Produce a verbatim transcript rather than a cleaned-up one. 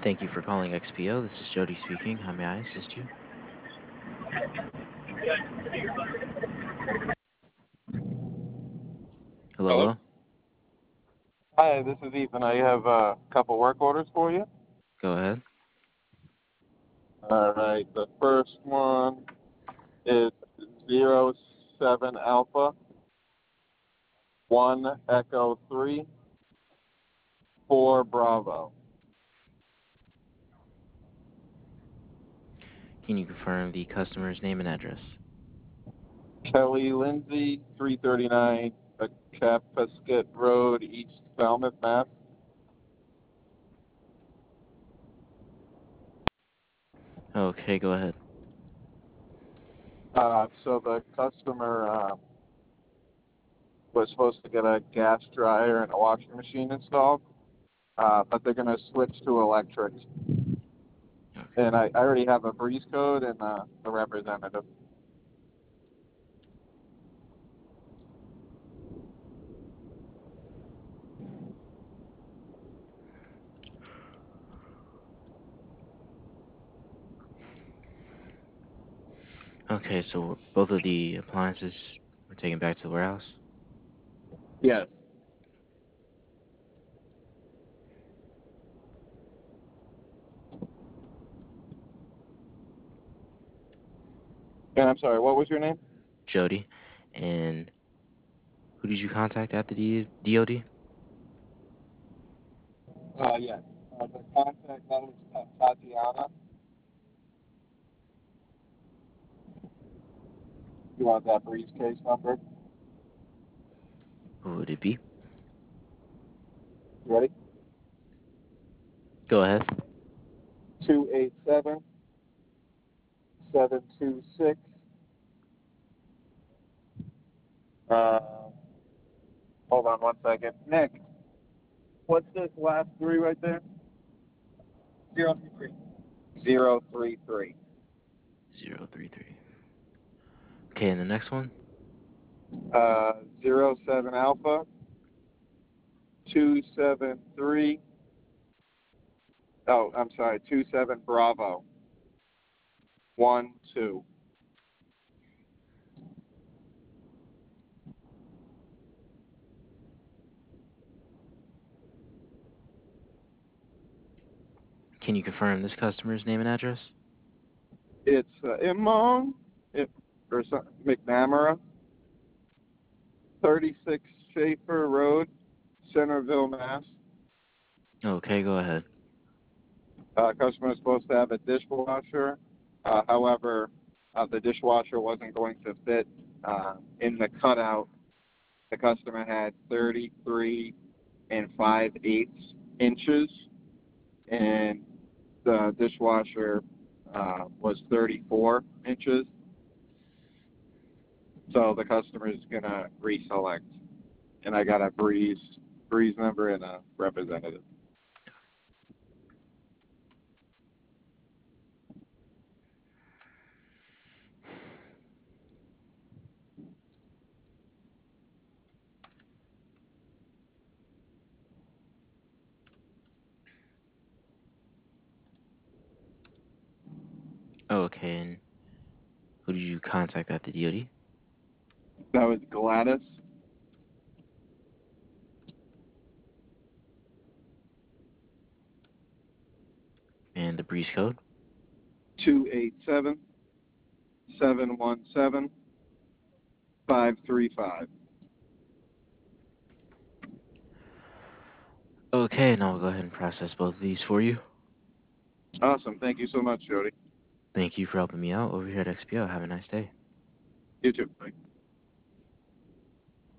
Thank you for calling X P O. This is Jody speaking. How may I assist you? Hello, Hello. hello. Hi, this is Ethan. I have a couple work orders for you. Go ahead. All right. The first one is zero seven Alpha one Echo three four Bravo. Can you confirm the customer's name and address? Kelly Lindsay, three thirty-nine Acapasket Road, East Falmouth, Mass. Okay, go ahead. Uh, so the customer uh, was supposed to get a gas dryer and a washing machine installed, uh, but they're going to switch to electric. Okay. And I, I already have a breeze code and uh, the representative. Okay, so both of the appliances were taken back to the warehouse? Yes. And I'm sorry, what was your name? Jody. And who did you contact at the D- DOD? Uh, yes. Uh, the contact name is Ta- Tatiana. You want that breeze case number? Who would it be? You ready? Go ahead. Two eight seven seven two six. Uh, hold on one second. Nick, what's this last three right there? Zero three three. Zero three three. Zero three three. Okay, and the next one? Uh, zero seven Alpha. Two seven three. Oh, I'm sorry. Two seven Bravo. One two. Can you confirm this customer's name and address? It's uh, Imong, it, or some, McNamara, thirty-six Schaefer Road, Centerville, Mass. Okay, go ahead. Uh, customer is supposed to have a dishwasher. Uh, however, uh, the dishwasher wasn't going to fit uh, in the cutout. The customer had thirty-three and five eighths inches, and the dishwasher uh, was thirty-four inches. So the customer is gonna reselect, and I got a breeze breeze number and a representative. Okay, and who did you contact at the D O D? That was Gladys. And the breeze code? Two eight seven seven one seven five three five. Okay, and I'll go ahead and process both of these for you. Awesome. Thank you so much, Jody. Thank you for helping me out over here at X P O. Have a nice day. You too. Bye.